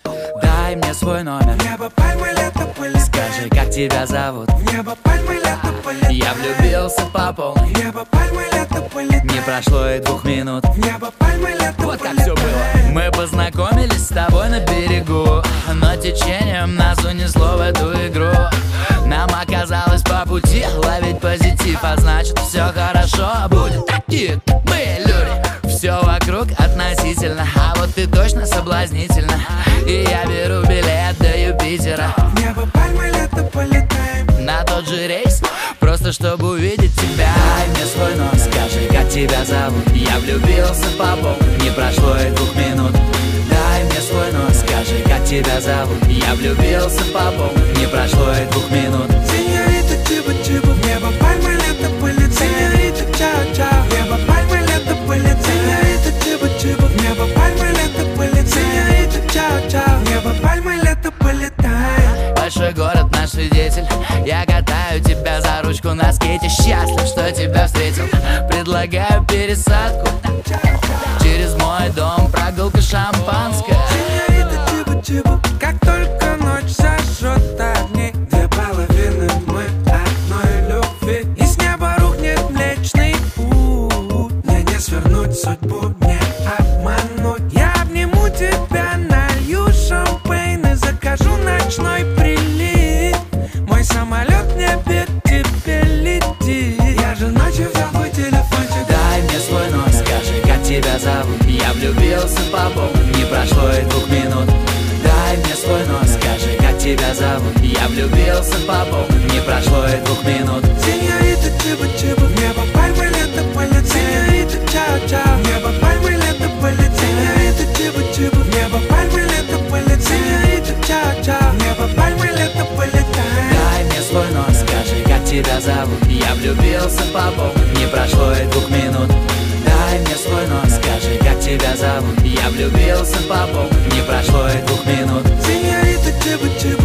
Дай мне свой номер. Небо, пальмы, лето, полетаем. Скажи, как тебя зовут? Небо, пальмы, лето, полетаем. Я влюбился по полной. Небо, пальмы, лето, полетаем. Не прошло и 2 минут. Небо, пальмы, лето, Вот как полетаем. все было. Мы познакомились с тобой на берегу, но течением нас унесло в эту игру. Нам оказалось по пути ловить позитив, а значит все хорошо будет. Такие мы люди. Все вокруг относительно, а вот ты точно соблазнительна. И я беру билет до Юпитера. Небо, пальмы, лето, полетаем. На тот же рейс, просто чтобы увидеть тебя. Дай мне свой номер, скажи, как тебя зовут. Я влюбился по полной, не прошло и 2 минут. Дай мне свой номер, скажи, как тебя зовут. Я влюбился по полной, не прошло и 2 минут. Сеньорита, чиба-чиба. Небо, пальмы, лето, полетаем. Сеньорита, чао-чао. Небо, пальмы, лето, полетаем. Сеньорита, чиба-чиба. Небо, пальмы, лето, полетаем. Сеньорита, чао-чао. Небо, пальмы, лето, полетаем. Большой город наш свидетель. Я катаю тебя за ручку на скейте. Счастлив, что тебя встретил. Предлагаю пересадку. Через мой дом прогулка шампанское. Сеньорита, чиба-чиба. Как только ночь зажжет огни, 2 половины мы одной любви. И с неба рухнет Млечный Путь. Мне не свернуть судьбу, не обмануть. Я обниму тебя, налью шампейн и закажу ночной прилив. Мой самолет в небе тебе летит. Я же ночью взял твой телефончик. Дай мне свой номер, скажи, как тебя зовут. Я влюбился по полной, не прошло и 2 минут. Дай мне свой номер, скажи, как тебя зовут. Я влюбился по полной, не прошло и 2 минут. Сеньорита, чиба-чиба. Небо, пальмы, лето, полетаем. Сеньорита, чао-чао. Небо, пальмы, лето, полетаем. Сеньорита, чиба-чиба. Небо, пальмы, лето, полетаем. Сеньорита, чао-чао. Небо, пальмы, лето, полетаем. Дай мне свой номер, скажи, как тебя зовут. Я влюбился по полной, не прошло и 2 минут. Дай мне свой номер, скажи, как тебя зовут. Я влюбился по полной, не прошло и 2 минут. Сеньорита, чиба-чиба.